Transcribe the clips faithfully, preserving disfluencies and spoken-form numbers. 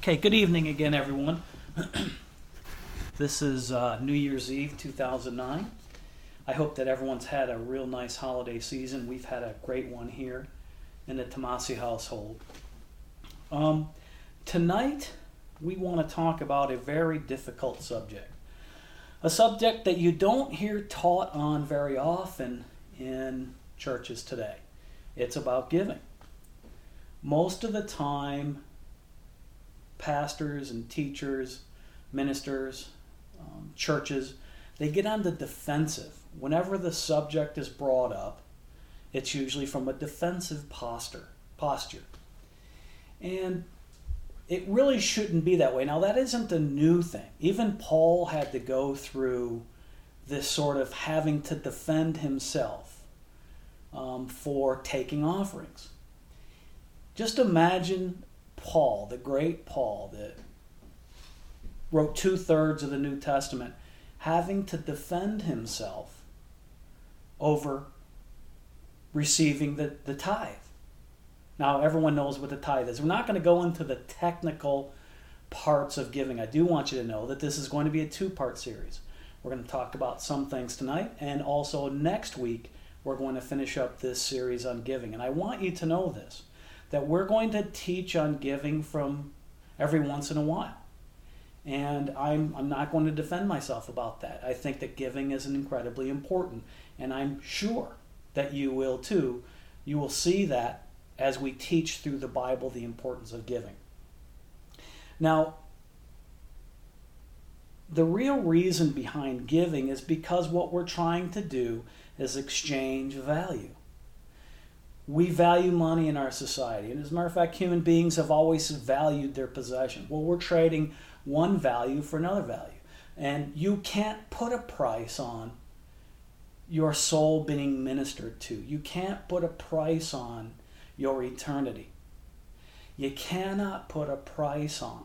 Okay, good evening again, everyone. This is uh, New Year's Eve two thousand nine. I hope that everyone's had a real nice holiday season. We've had a great one here in the Tomasi household. Um, tonight, we want to talk about a very difficult subject. A subject that you don't hear taught on very often in churches today. It's about giving. Most of the time, pastors and teachers, ministers, um, churches, they get on the defensive. Whenever the subject is brought up, it's usually from a defensive posture. posture. And it really shouldn't be that way. Now, that isn't a new thing. Even Paul had to go through this sort of having to defend himself um, for taking offerings. Just imagine Paul, the great Paul that wrote two-thirds of the New Testament, having to defend himself over receiving the, the tithe. Now, everyone knows what the tithe is. We're not going to go into the technical parts of giving. I do want you to know that this is going to be a two-part series. We're going to talk about some things tonight, and also next week we're going to finish up this series on giving. And I want you to know this, that we're going to teach on giving from every once in a while. And I'm I'm not going to defend myself about that. I think that giving is incredibly important, and I'm sure that you will too. You will see that as we teach through the Bible the importance of giving. Now, the real reason behind giving is because what we're trying to do is exchange value. We value money in our society. And as a matter of fact, human beings have always valued their possession. Well, we're trading one value for another value. And you can't put a price on your soul being ministered to. You can't put a price on your eternity. You cannot put a price on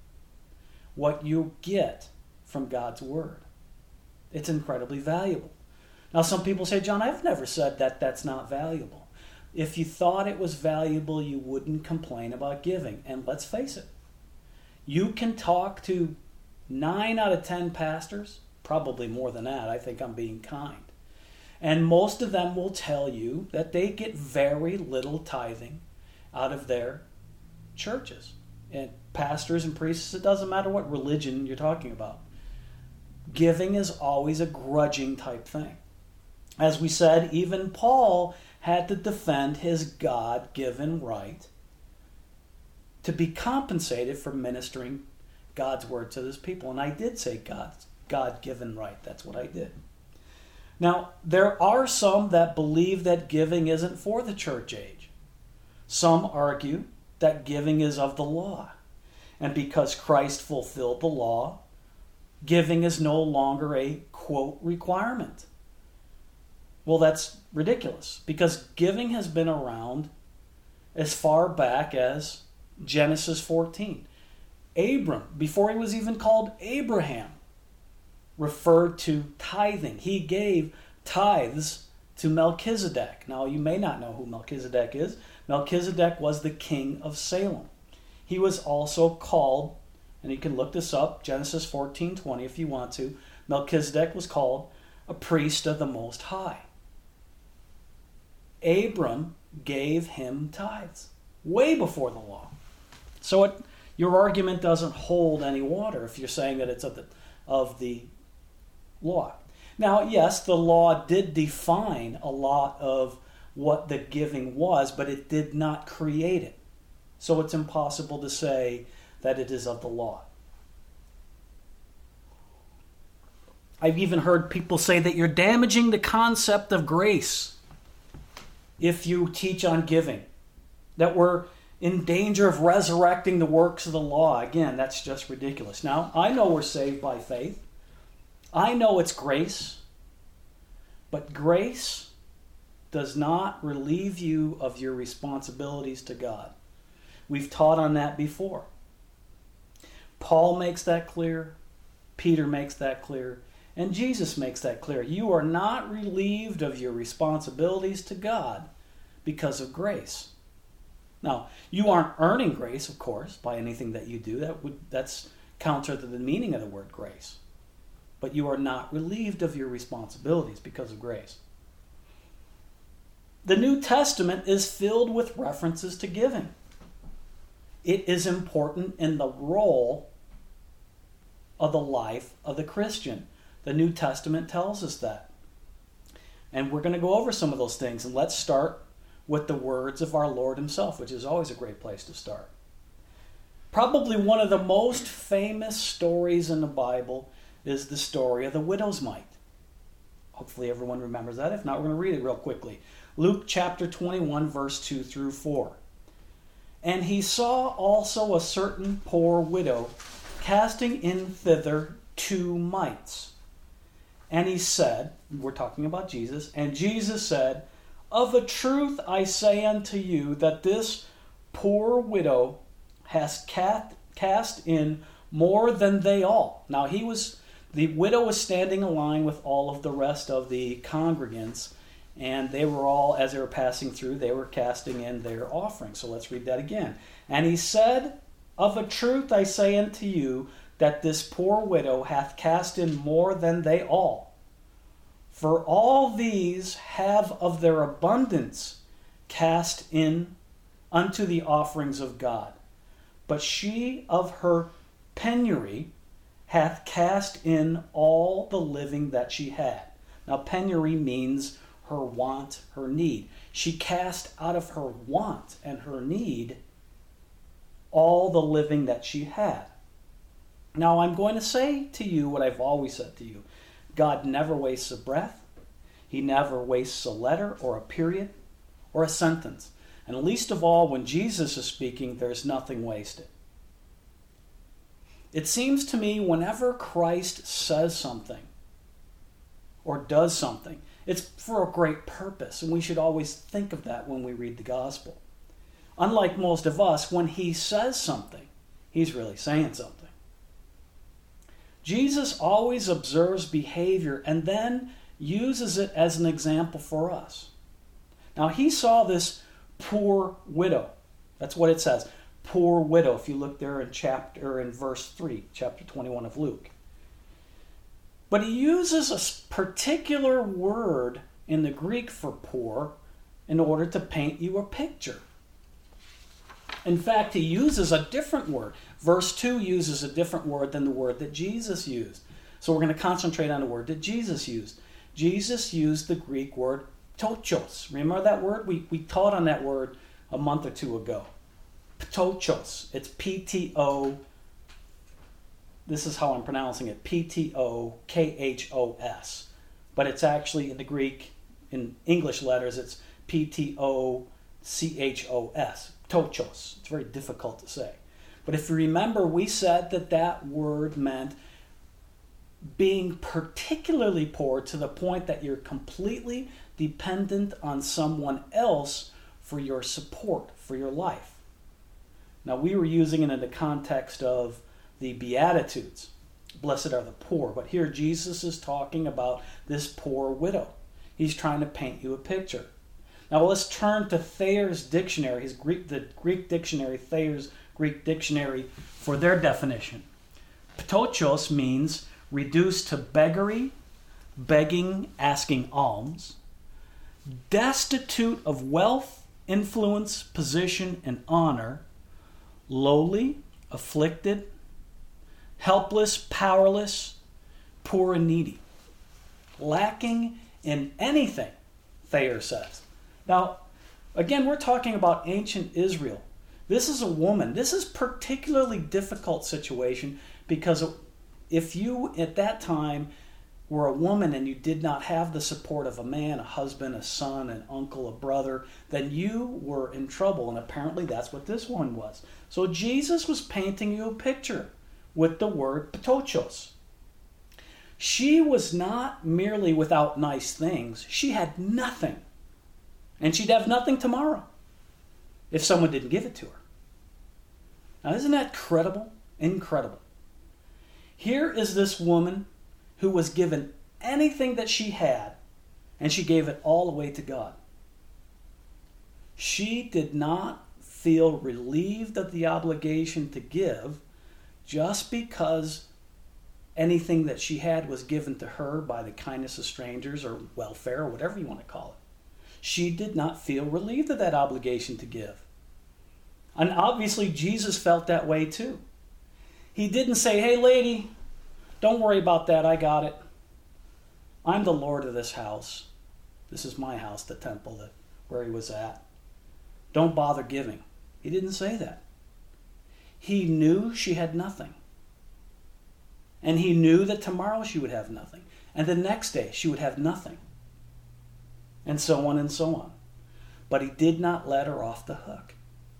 what you get from God's Word. It's incredibly valuable. Now, some people say, John, I've never said that that's not valuable. If you thought it was valuable, you wouldn't complain about giving. And let's face it, you can talk to nine out of ten pastors, probably more than that, I think I'm being kind. And most of them will tell you that they get very little tithing out of their churches. And pastors and priests, it doesn't matter what religion you're talking about. Giving is always a grudging type thing. As we said, even Paul had to defend his God-given right to be compensated for ministering God's word to his people. And I did say God's God-given right. That's what I did. Now, there are some that believe that giving isn't for the church age. Some argue that giving is of the law. And because Christ fulfilled the law, giving is no longer a, quote, requirement. Well, that's ridiculous, because giving has been around as far back as Genesis fourteen. Abram, before he was even called Abraham, referred to tithing. He gave tithes to Melchizedek. Now, you may not know who Melchizedek is. Melchizedek was the king of Salem. He was also called, and you can look this up, Genesis fourteen twenty if you want to, Melchizedek was called a priest of the Most High. Abram gave him tithes way before the law. So it, your argument doesn't hold any water if you're saying that it's of the, of the law. Now, yes, the law did define a lot of what the giving was, but it did not create it. So it's impossible to say that it is of the law. I've even heard people say that you're damaging the concept of grace if you teach on giving, that we're in danger of resurrecting the works of the law. Again, that's just ridiculous. Now, I know we're saved by faith. I know it's grace. But grace does not relieve you of your responsibilities to God. We've taught on that before. Paul makes that clear. Peter makes that clear. And Jesus makes that clear. You are not relieved of your responsibilities to God because of grace. Now, you aren't earning grace, of course, by anything that you do. That would that's counter to the meaning of the word grace. But you are not relieved of your responsibilities because of grace. The New Testament is filled with references to giving. It is important in the role of the life of the Christian. The New Testament tells us that. And we're going to go over some of those things. And let's start with the words of our Lord himself, which is always a great place to start. Probably one of the most famous stories in the Bible is the story of the widow's mite. Hopefully everyone remembers that. If not, we're going to read it real quickly. Luke chapter twenty-one, verse two through four. And he saw also a certain poor widow casting in thither two mites. And he said, we're talking about Jesus, and Jesus said, Of a truth I say unto you, that this poor widow has cast in more than they all. Now he was, the widow was standing in line with all of the rest of the congregants, and they were all, as they were passing through, they were casting in their offering. So let's read that again. And he said, Of a truth I say unto you, that this poor widow hath cast in more than they all. For all these have of their abundance cast in unto the offerings of God. But she of her penury hath cast in all the living that she had. Now penury means her want, her need. She cast out of her want and her need all the living that she had. Now I'm going to say to you what I've always said to you. God never wastes a breath. He never wastes a letter or a period or a sentence. And least of all, when Jesus is speaking, there's nothing wasted. It seems to me whenever Christ says something or does something, it's for a great purpose, and we should always think of that when we read the gospel. Unlike most of us, when he says something, he's really saying something. Jesus always observes behavior and then uses it as an example for us. Now, he saw this poor widow. That's what it says. Poor widow, if you look there in chapter in verse three, chapter twenty-one of Luke. But he uses a particular word in the Greek for poor in order to paint you a picture. In fact, he uses a different word. Verse two uses a different word than the word that Jesus used. So we're going to concentrate on the word that Jesus used. Jesus used the Greek word ptochos. Remember that word? We, we taught on that word a month or two ago. Ptochos. It's P T O. This is how I'm pronouncing it. P T O K H O S. But it's actually in the Greek, in English letters, it's P T O C H O S. Ptochos. It's very difficult to say. But if you remember, we said that that word meant being particularly poor to the point that you're completely dependent on someone else for your support, for your life. Now, we were using it in the context of the Beatitudes. Blessed are the poor. But here Jesus is talking about this poor widow. He's trying to paint you a picture. Now let's turn to Thayer's dictionary, his Greek, the Greek dictionary, Thayer's Greek dictionary, for their definition. Ptochos means reduced to beggary, begging, asking alms, destitute of wealth, influence, position, and honor, lowly, afflicted, helpless, powerless, poor and needy, lacking in anything, Thayer says. Now, again, we're talking about ancient Israel. This is a woman. This is a particularly difficult situation because if you, at that time, were a woman and you did not have the support of a man, a husband, a son, an uncle, a brother, then you were in trouble. And apparently that's what this one was. So Jesus was painting you a picture with the word ptochos. She was not merely without nice things. She had nothing. And she'd have nothing tomorrow if someone didn't give it to her. Now, isn't that credible? Incredible. Here is this woman who was given anything that she had, and she gave it all away to God. She did not feel relieved of the obligation to give just because anything that she had was given to her by the kindness of strangers or welfare or whatever you want to call it. She did not feel relieved of that obligation to give. And obviously Jesus felt that way too. He didn't say, hey lady, don't worry about that, I got it. I'm the Lord of this house. This is my house, the temple that where he was at. Don't bother giving. He didn't say that. He knew she had nothing. And he knew that tomorrow she would have nothing. And the next day she would have nothing. And so on and so on. But he did not let her off the hook.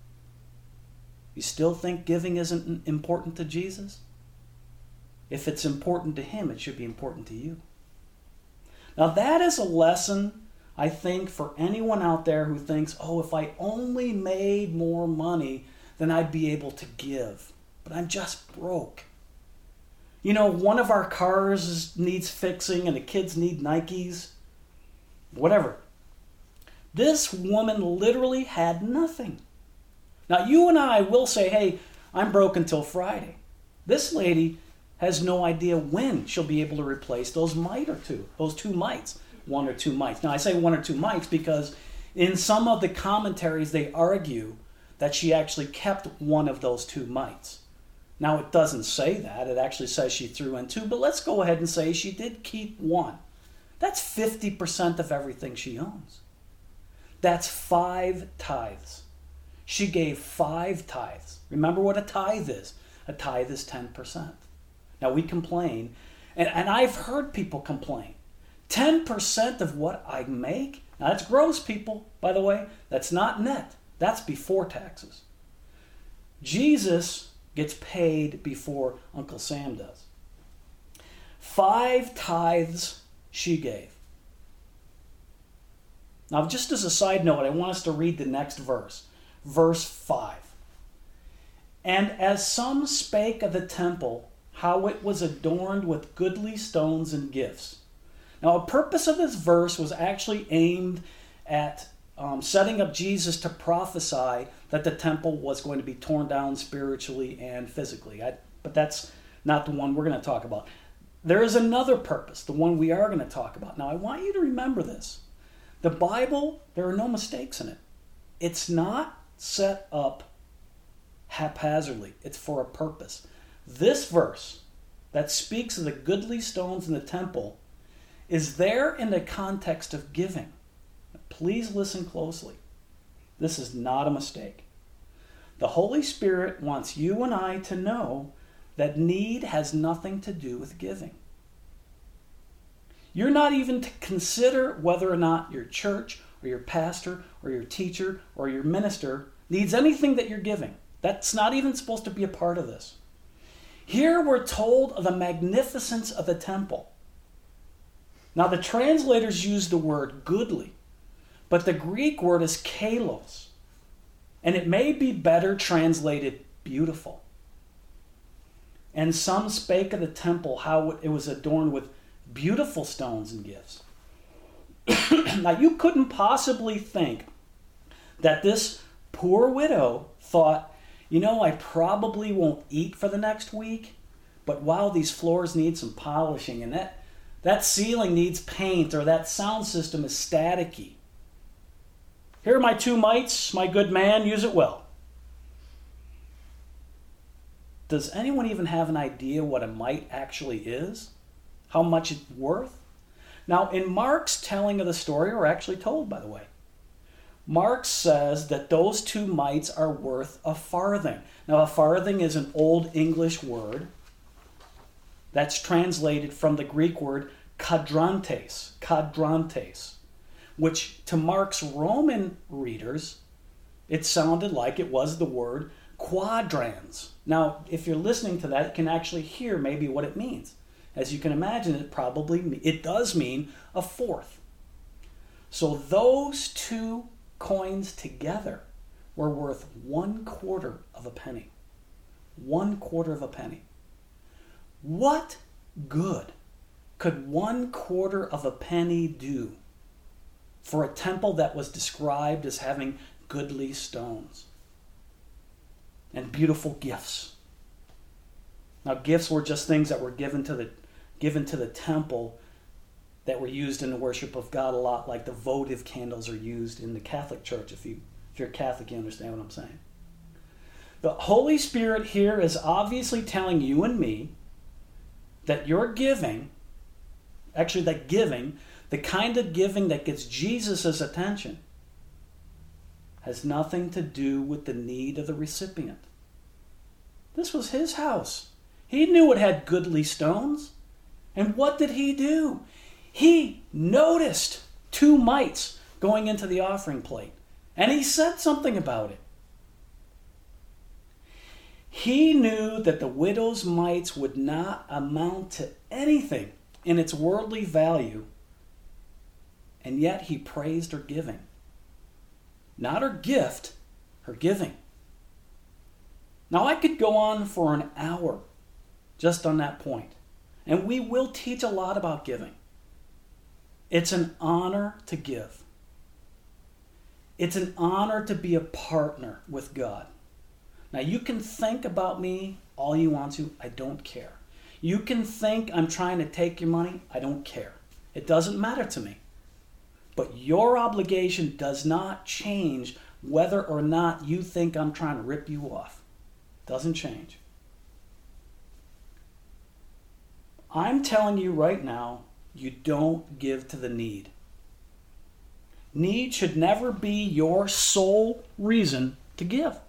You still think giving isn't important to Jesus? If it's important to him, it should be important to you. Now that is a lesson, I think, for anyone out there who thinks, oh, if I only made more money, then I'd be able to give. But I'm just broke. You know, one of our cars needs fixing and the kids need Nikes. Whatever. This woman literally had nothing. Now you and I will say, hey, I'm broke until Friday. This lady has no idea when she'll be able to replace those mite or two, those two mites, one or two mites. Now I say one or two mites because in some of the commentaries they argue that she actually kept one of those two mites. Now it doesn't say that, it actually says she threw in two, but let's go ahead and say she did keep one. That's fifty percent of everything she owns. That's five tithes. She gave five tithes. Remember what a tithe is. A tithe is ten percent. Now we complain, and, and I've heard people complain. ten percent of what I make, now that's gross, people, by the way. That's not net. That's before taxes. Jesus gets paid before Uncle Sam does. Five tithes she gave. Now just as a side note, I want us to read the next verse. Verse five. And as some spake of the temple, how it was adorned with goodly stones and gifts. Now, a purpose of this verse was actually aimed at um, setting up Jesus to prophesy that the temple was going to be torn down spiritually and physically. I, but that's not the one we're going to talk about. There is another purpose, the one we are going to talk about. Now, I want you to remember this. The Bible, there are no mistakes in it. It's not set up haphazardly. It's for a purpose. This verse that speaks of the goodly stones in the temple is there in the context of giving. Please listen closely. This is not a mistake. The Holy Spirit wants you and I to know that need has nothing to do with giving. You're not even to consider whether or not your church or your pastor or your teacher or your minister needs anything that you're giving. That's not even supposed to be a part of this. Here we're told of the magnificence of the temple. Now the translators use the word goodly, but the Greek word is kalos, and it may be better translated beautiful. And some spake of the temple how it was adorned with beautiful stones and gifts. Now you couldn't possibly think that this poor widow thought, you know, I probably won't eat for the next week, but wow, these floors need some polishing, and that, that ceiling needs paint, or that sound system is staticky. Here are my two mites, my good man, use it well. Does anyone even have an idea what a mite actually is? How much it's worth? Now, in Mark's telling of the story, or actually told, by the way, Mark says that those two mites are worth a farthing. Now, a farthing is an old English word that's translated from the Greek word kadrantes, kadrantes, which to Mark's Roman readers, it sounded like it was the word quadrans. Now, if you're listening to that, you can actually hear maybe what it means. As you can imagine, it probably, it does mean a fourth. So those two coins together were worth one quarter of a penny. One quarter of a penny. What good could one quarter of a penny do for a temple that was described as having goodly stones? and beautiful gifts. Now, gifts were just things that were given to the given to the temple that were used in the worship of God a lot, like the votive candles are used in the Catholic Church. If you if you're Catholic, you understand what I'm saying. The Holy Spirit here is obviously telling you and me that your giving, actually that giving, the kind of giving that gets Jesus' attention, has nothing to do with the need of the recipient. This was his house. He knew it had goodly stones. And what did he do? He noticed two mites going into the offering plate. And he said something about it. He knew that the widow's mites would not amount to anything in its worldly value. And yet he praised her giving. Not her gift, her giving. Now I could go on for an hour just on that point. And we will teach a lot about giving. It's an honor to give. It's an honor to be a partner with God. Now you can think about me all you want to. I don't care. You can think I'm trying to take your money. I don't care. It doesn't matter to me. But your obligation does not change whether or not you think I'm trying to rip you off. It doesn't change. I'm telling you right now, you don't give to the need. Need should never be your sole reason to give.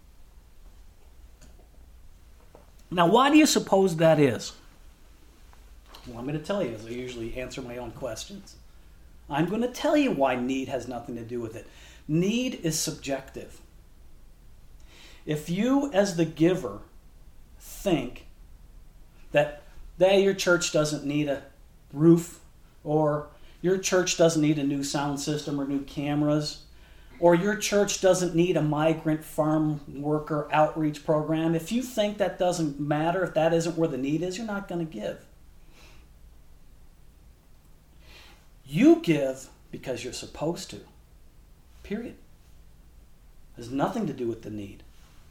Now, why do you suppose that is? Well, I'm going to tell you, as I usually answer my own questions. I'm going to tell you why need has nothing to do with it. Need is subjective. If you, as the giver, think that, that your church doesn't need a roof, or your church doesn't need a new sound system or new cameras, or your church doesn't need a migrant farm worker outreach program, if you think that doesn't matter, if that isn't where the need is, you're not going to give. You give because you're supposed to. Period. It has nothing to do with the need.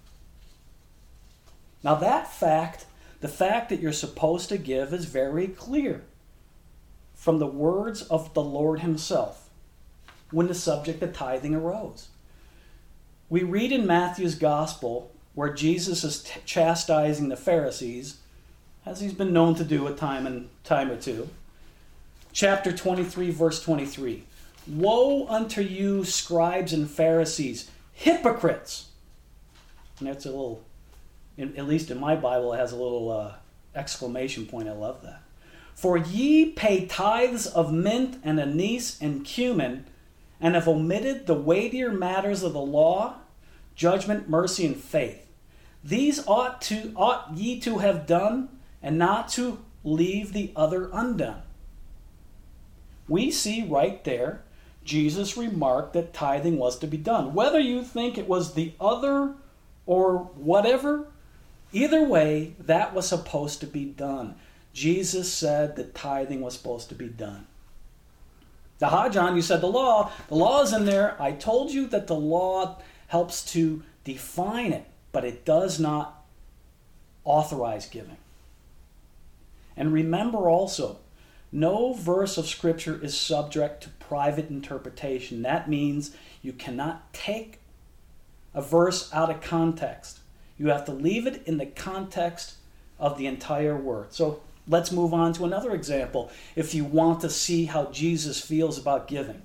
Now that fact, the fact that you're supposed to give, is very clear from the words of the Lord himself when the subject of tithing arose. We read in Matthew's gospel where Jesus is t- chastising the Pharisees, as he's been known to do a time and time or two. Chapter twenty-three, verse twenty-three. Woe unto you, scribes and Pharisees, hypocrites! And that's a little, in, at least in my Bible, it has a little uh, exclamation point. I love that. For ye pay tithes of mint and anise and cumin, and have omitted the weightier matters of the law, judgment, mercy, and faith. These ought to ought ye to have done, and not to leave the other undone. We see right there, Jesus remarked that tithing was to be done. Whether you think it was the other or whatever, either way, that was supposed to be done. Jesus said that tithing was supposed to be done. Aha, John, you said the law. The law is in there. I told you that the law helps to define it, but it does not authorize giving. And remember also, no verse of Scripture is subject to private interpretation. That means you cannot take a verse out of context. You have to leave it in the context of the entire word. So let's move on to another example if you want to see how Jesus feels about giving.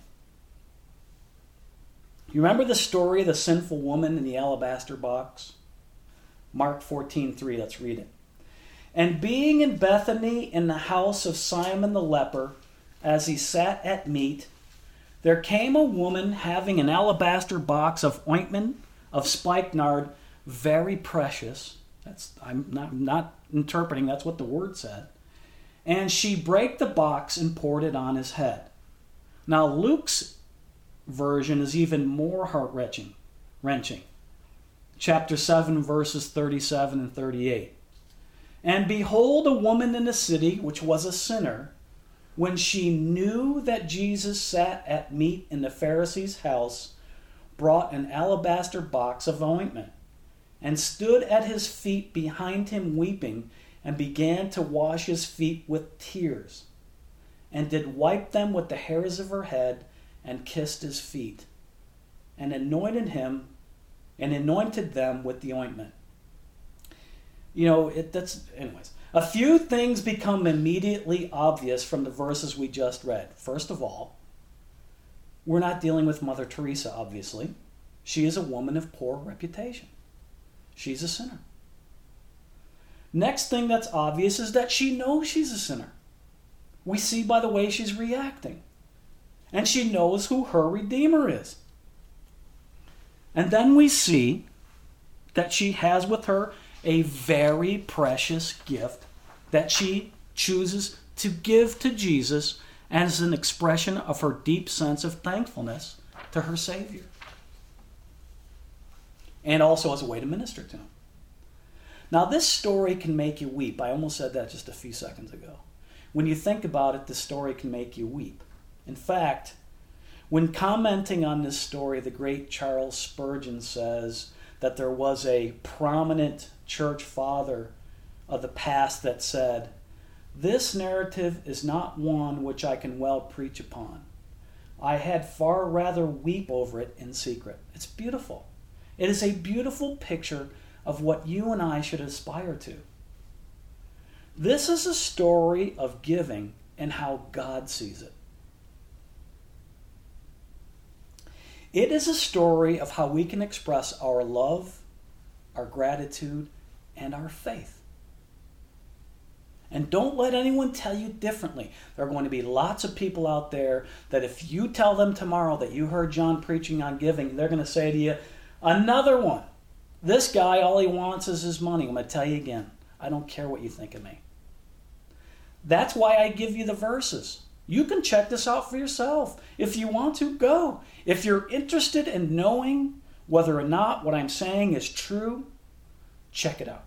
You remember the story of the sinful woman in the alabaster box? Mark fourteen three, let's read it. And being in Bethany in the house of Simon the leper, as he sat at meat, there came a woman having an alabaster box of ointment of spikenard, very precious. That's I'm not, not interpreting, that's what the word said. And she brake the box and poured it on his head. Now Luke's version is even more heart-wrenching. Wrenching. Chapter seven, verses thirty-seven and thirty-eight. And behold, a woman in the city, which was a sinner, when she knew that Jesus sat at meat in the Pharisee's house, brought an alabaster box of ointment, and stood at his feet behind him weeping, and began to wash his feet with tears, and did wipe them with the hairs of her head, and kissed his feet, and anointed him, and anointed them with the ointment. You know, it, that's, anyways. A few things become immediately obvious from the verses we just read. First of all, we're not dealing with Mother Teresa, obviously. She is a woman of poor reputation. She's a sinner. Next thing that's obvious is that she knows she's a sinner. We see by the way she's reacting. And she knows who her Redeemer is. And then we see that she has with her a very precious gift that she chooses to give to Jesus as an expression of her deep sense of thankfulness to her Savior. And also as a way to minister to him. Now, this story can make you weep. I almost said that just a few seconds ago. When you think about it, this story can make you weep. In fact, when commenting on this story, the great Charles Spurgeon says that there was a prominent church father of the past that said, "This narrative is not one which I can well preach upon. I had far rather weep over it in secret." It's beautiful. It is a beautiful picture of what you and I should aspire to. This is a story of giving and how God sees it. It is a story of how we can express our love, our gratitude, and our faith. And don't let anyone tell you differently. There are going to be lots of people out there that if you tell them tomorrow that you heard John preaching on giving, they're going to say to you, "Another one. This guy, all he wants is his money." I'm going to tell you again, I don't care what you think of me. That's why I give you the verses. You can check this out for yourself. If you want to, go. If you're interested in knowing whether or not what I'm saying is true, check it out.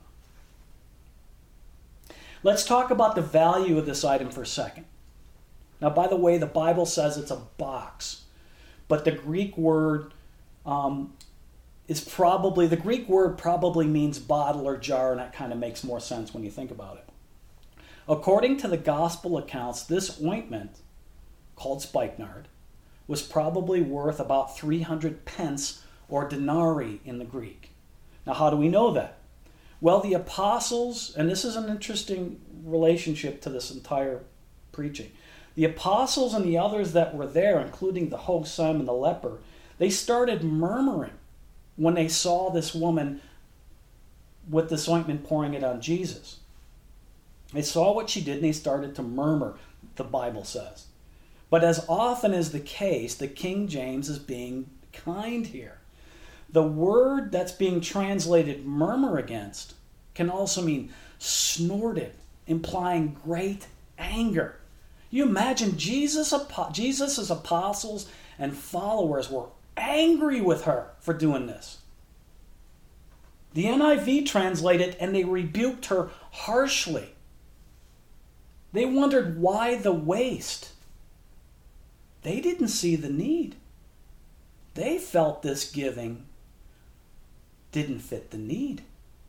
Let's talk about the value of this item for a second. Now, by the way, the Bible says it's a box, but the Greek word um, is probably, the Greek word probably means bottle or jar, and that kind of makes more sense when you think about it. According to the gospel accounts, this ointment, called spikenard, was probably worth about three hundred pence or denarii in the Greek. Now, how do we know that? Well, the apostles, and this is an interesting relationship to this entire preaching, the apostles and the others that were there, including the host Simon the leper, they started murmuring when they saw this woman with this ointment pouring it on Jesus. They saw what she did and they started to murmur, the Bible says. But as often is the case, the King James is being kind here. The word that's being translated murmur against can also mean snorted, implying great anger. You imagine Jesus, Jesus' apostles and followers were angry with her for doing this. The N I V translated, and they rebuked her harshly. They wondered why the waste. They didn't see the need. They felt this giving didn't fit the need.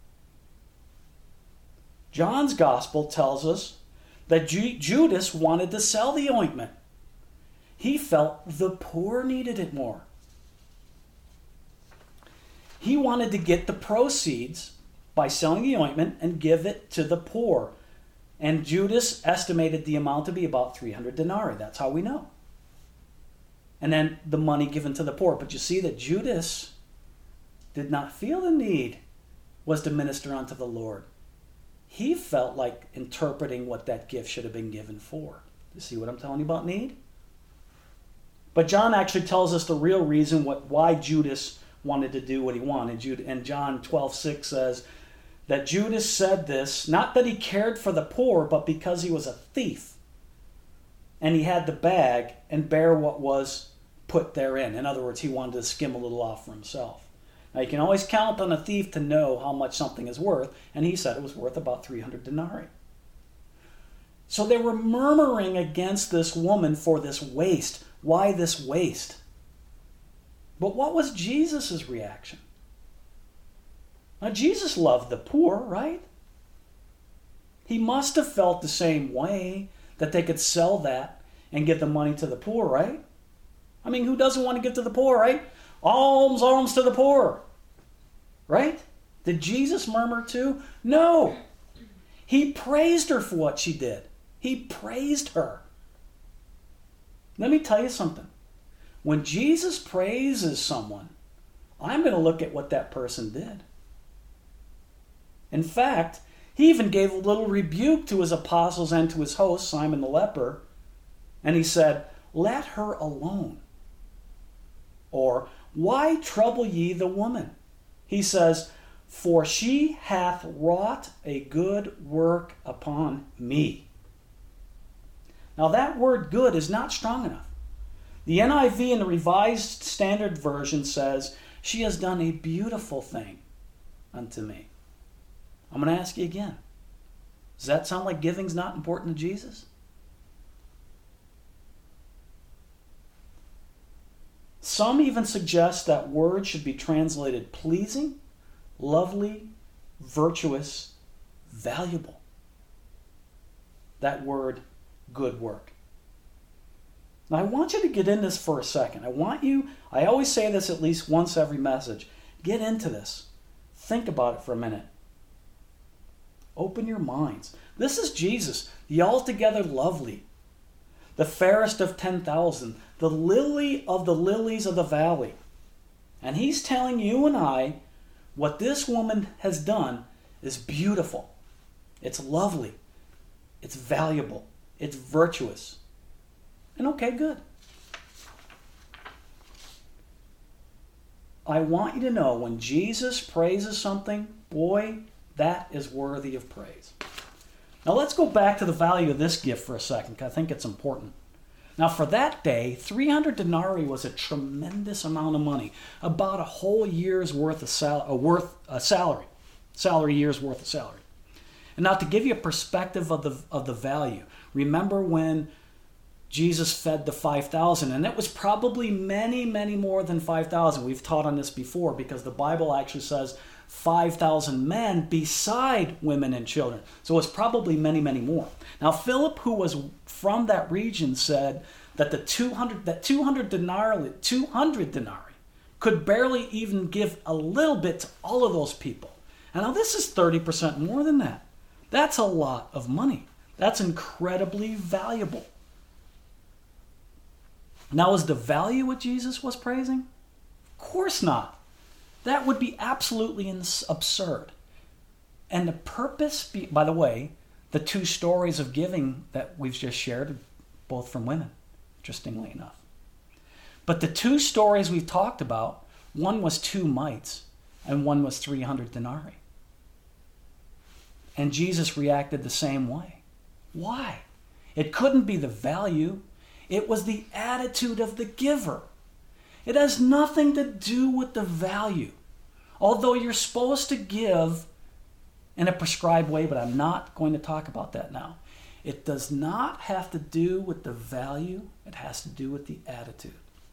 John's gospel tells us that Ju- Judas wanted to sell the ointment. He felt the poor needed it more. He wanted to get the proceeds by selling the ointment and give it to the poor. And Judas estimated the amount to be about three hundred denarii. That's how we know. And then the money given to the poor. But you see that Judas did not feel the need was to minister unto the Lord. He felt like interpreting what that gift should have been given for. You see what I'm telling you about need? But John actually tells us the real reason what why Judas wanted to do what he wanted. And John twelve six says that Judas said this, not that he cared for the poor, but because he was a thief. And he had the bag and bear what was put therein. In other words, he wanted to skim a little off for himself. Now, you can always count on a thief to know how much something is worth, and he said it was worth about three hundred denarii. So they were murmuring against this woman for this waste. Why this waste? But what was Jesus' reaction? Now, Jesus loved the poor, right? He must have felt the same way, that they could sell that and give the money to the poor, right? I mean, who doesn't want to give to the poor, right? Alms, alms to the poor, right? Did Jesus murmur too? No. He praised her for what she did. He praised her. Let me tell you something. When Jesus praises someone, I'm going to look at what that person did. In fact, he even gave a little rebuke to his apostles and to his host, Simon the leper, and he said, "Let her alone." Or, "Why trouble ye the woman?" He says, "For she hath wrought a good work upon me." Now that word good is not strong enough. The N I V and the Revised Standard Version says, "She has done a beautiful thing unto me." I'm going to ask you again. Does that sound like giving's not important to Jesus? Some even suggest that word should be translated pleasing, lovely, virtuous, valuable. That word, good work. Now I want you to get in this for a second. I want you, I always say this at least once every message. Get into this. Think about it for a minute. Open your minds. This is Jesus, the altogether lovely, the fairest of ten thousand, the lily of the lilies of the valley. And he's telling you and I what this woman has done is beautiful. It's lovely. It's valuable. It's virtuous. And okay, good. I want you to know when Jesus praises something, boy, that is worthy of praise. Now let's go back to the value of this gift for a second, because I think it's important. Now for that day, three hundred denarii was a tremendous amount of money, about a whole year's worth of sal- a worth a salary, salary year's worth of salary. And now to give you a perspective of the of the value, remember when Jesus fed the five thousand, and it was probably many, many more than five thousand. We've taught on this before because the Bible actually says five thousand men beside women and children. So it's probably many, many more. Now Philip, who was from that region, said that the two hundred that two hundred denarii, two hundred denarii could barely even give a little bit to all of those people. And now this is thirty percent more than that. That's a lot of money. That's incredibly valuable. Now, is the value what Jesus was praising? Of course not. That would be absolutely absurd. And the purpose, be, by the way, the two stories of giving that we've just shared, both from women, interestingly enough. But the two stories we've talked about, one was two mites and one was three hundred denarii. And Jesus reacted the same way. Why? It couldn't be the value. It was the attitude of the giver. It has nothing to do with the value. Although you're supposed to give in a prescribed way, but I'm not going to talk about that now. It does not have to do with the value. It has to do with the attitude.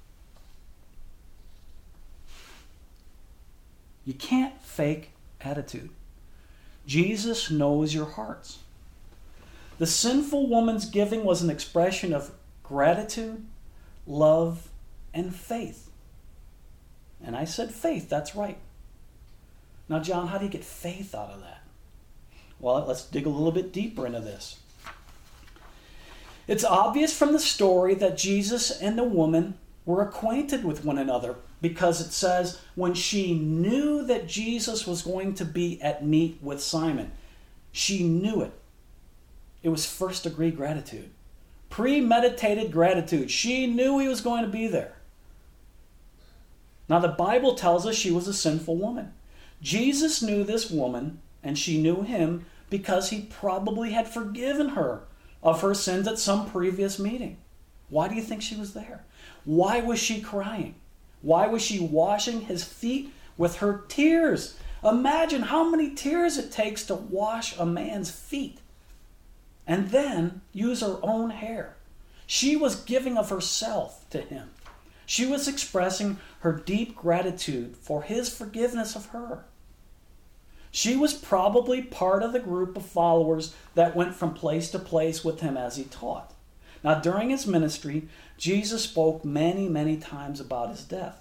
You can't fake attitude. Jesus knows your hearts. The sinful woman's giving was an expression of gratitude, love, and faith. And I said faith, that's right. Now, John, how do you get faith out of that? Well, let's dig a little bit deeper into this. It's obvious from the story that Jesus and the woman were acquainted with one another because it says when she knew that Jesus was going to be at meat with Simon, she knew it. It was first degree gratitude. Premeditated gratitude. She knew he was going to be there. Now the Bible tells us she was a sinful woman. Jesus knew this woman and she knew him because he probably had forgiven her of her sins at some previous meeting. Why do you think she was there? Why was she crying? Why was she washing his feet with her tears? Imagine how many tears it takes to wash a man's feet. And then use her own hair. She was giving of herself to him. She was expressing her deep gratitude for his forgiveness of her. She was probably part of the group of followers that went from place to place with him as he taught. Now, during his ministry, Jesus spoke many, many times about his death.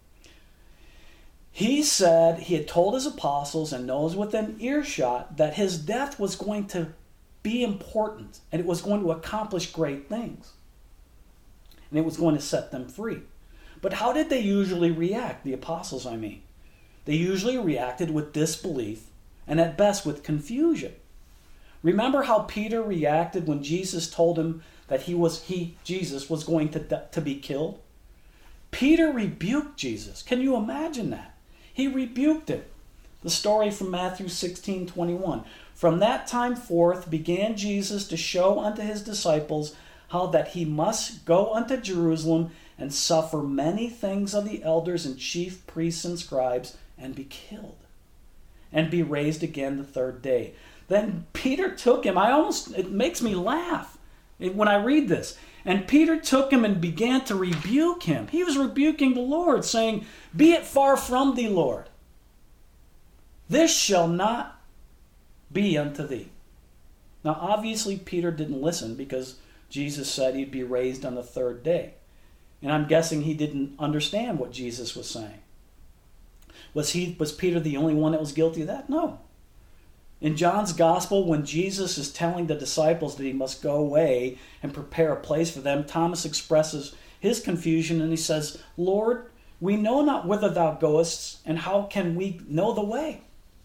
He said he had told his apostles and those within earshot that his death was going to be important and it was going to accomplish great things. And it was going to set them free. But how did they usually react, the apostles, I mean? They usually reacted with disbelief and at best with confusion. Remember how Peter reacted when Jesus told him that he was he Jesus was going to, to be killed? Peter rebuked Jesus. Can you imagine that? He rebuked him. The story from Matthew sixteen twenty-one. From that time forth began Jesus to show unto his disciples how that he must go unto Jerusalem and suffer many things of the elders and chief priests and scribes, and be killed, and be raised again the third day. Then Peter took him. I almost, it makes me laugh when I read this. And Peter took him and began to rebuke him. He was rebuking the Lord, saying, "Be it far from thee, Lord. This shall not be unto thee." Now, obviously, Peter didn't listen because Jesus said he'd be raised on the third day. And I'm guessing he didn't understand what Jesus was saying. Was he, was Peter the only one that was guilty of that? No. In John's gospel, when Jesus is telling the disciples that he must go away and prepare a place for them, Thomas expresses his confusion and he says, "Lord, we know not whither thou goest, and how can we know the way?"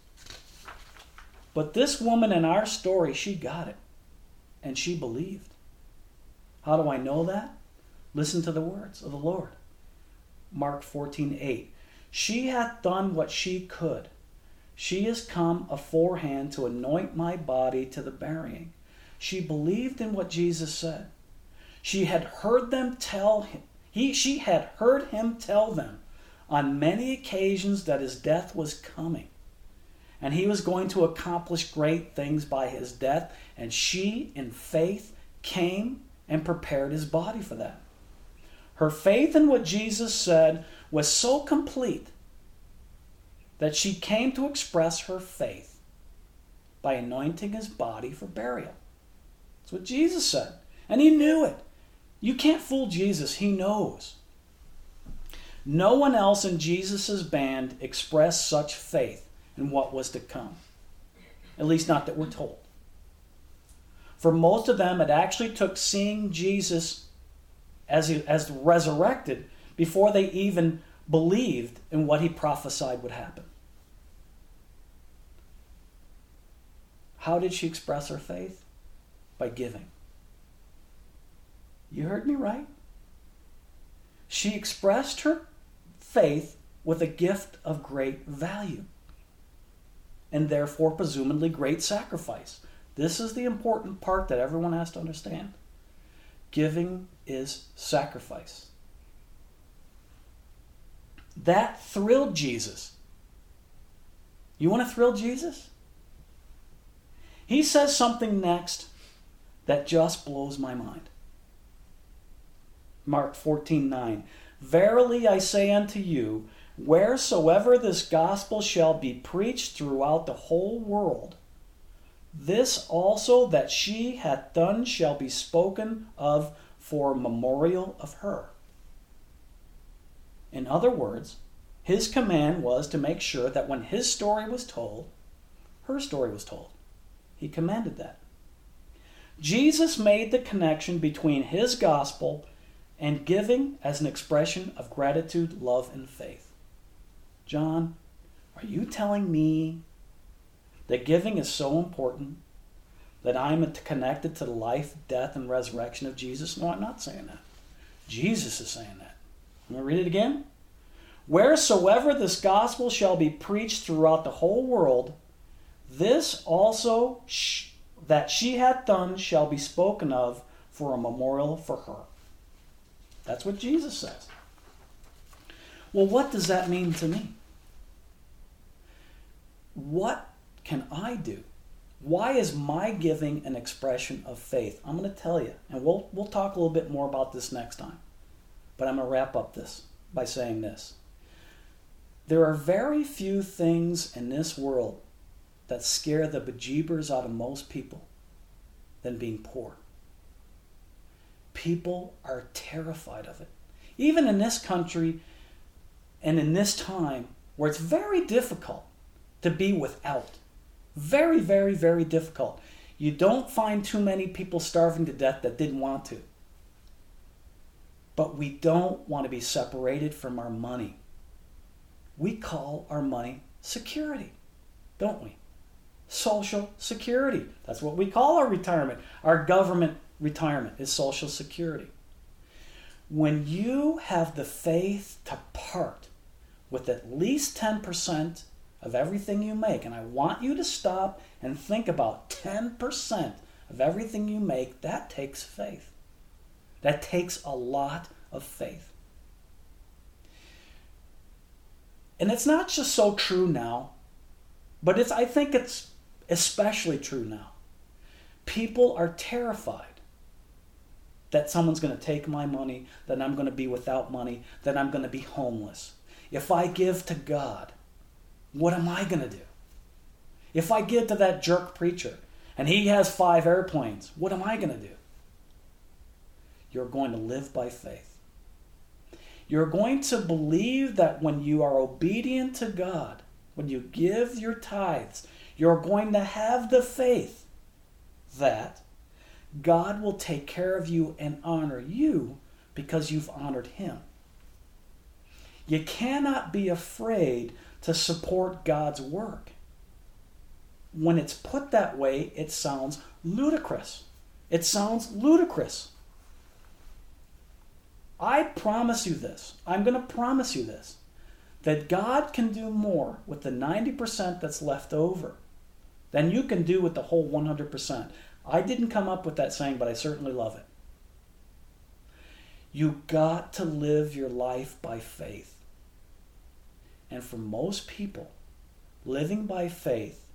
But this woman in our story, she got it, and she believed. How do I know that? Listen to the words of the Lord. Mark fourteen eight. "She hath done what she could. She is come aforehand to anoint my body to the burying." She believed in what Jesus said. She had heard them tell him, he, she had heard him tell them on many occasions that his death was coming. And he was going to accomplish great things by his death. And she, in faith, came and prepared his body for that. Her faith in what Jesus said was so complete that she came to express her faith by anointing his body for burial. That's what Jesus said. And he knew it. You can't fool Jesus. He knows. No one else in Jesus' band expressed such faith in what was to come. At least not that we're told. For most of them, it actually took seeing Jesus as he, as resurrected before they even believed in what he prophesied would happen. How did she express her faith? By giving. You heard me right. She expressed her faith with a gift of great value, and therefore presumably great sacrifice. This is the important part that everyone has to understand. Giving is sacrifice. That thrilled Jesus. You want to thrill Jesus? He says something next that just blows my mind. Mark fourteen nine. "Verily I say unto you, wheresoever this gospel shall be preached throughout the whole world, this also that she hath done shall be spoken of for a memorial of her." In other words, his command was to make sure that when his story was told, her story was told. He commanded that. Jesus made the connection between his gospel and giving as an expression of gratitude, love, and faith. John, are you telling me that giving is so important that I'm connected to the life, death, and resurrection of Jesus? No, I'm not saying that. Jesus is saying that. I'm going to read it again. "Wheresoever this gospel shall be preached throughout the whole world, this also sh- that she hath done shall be spoken of for a memorial for her." That's what Jesus says. Well, what does that mean to me? What can I do? Why is my giving an expression of faith? I'm going to tell you, and we'll we'll talk a little bit more about this next time. But I'm going to wrap up this by saying this. There are very few things in this world that scare the bejeebers out of most people than being poor. People are terrified of it. Even in this country and in this time where it's very difficult to be without. Very, very, very difficult. You don't find too many people starving to death that didn't want to. But we don't want to be separated from our money. We call our money security, don't we? Social security. That's what we call our retirement. Our government retirement is Social Security. When you have the faith to part with at least ten percent of everything you make, and I want you to stop and think about ten percent of everything you make, that takes faith. That takes a lot of faith. And it's not just so true now, but it's I think it's especially true now. People are terrified that someone's going to take my money, that I'm going to be without money, that I'm going to be homeless. If I give to God, what am I going to do? If I give to that jerk preacher and he has five airplanes, what am I going to do? You're going to live by faith. You're going to believe that when you are obedient to God, when you give your tithes, you're going to have the faith that God will take care of you and honor you because you've honored Him. You cannot be afraid to support God's work. When it's put that way, it sounds ludicrous. It sounds ludicrous. I promise you this. I'm going to promise you this. That God can do more with the ninety percent that's left over than you can do with the whole one hundred percent. I didn't come up with that saying, but I certainly love it. You got to live your life by faith. And for most people, living by faith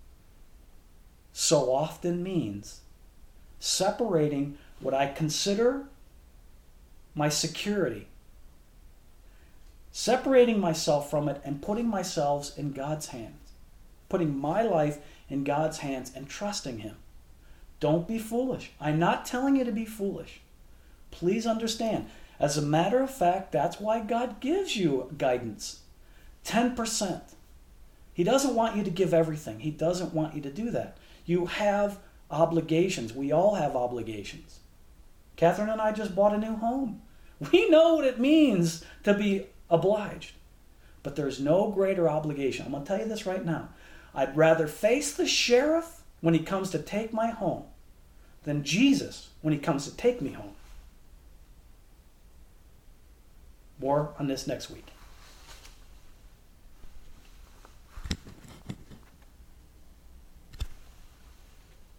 so often means separating what I consider my security, separating myself from it and putting myself in God's hands, putting my life in God's hands and trusting Him. Don't be foolish. I'm not telling you to be foolish. Please understand. As a matter of fact, that's why God gives you guidance. ten percent. He doesn't want you to give everything. He doesn't want you to do that. You have obligations. We all have obligations. Catherine and I just bought a new home. We know what it means to be obliged. But there's no greater obligation. I'm going to tell you this right now. I'd rather face the sheriff when he comes to take my home than Jesus when he comes to take me home. More on this next week.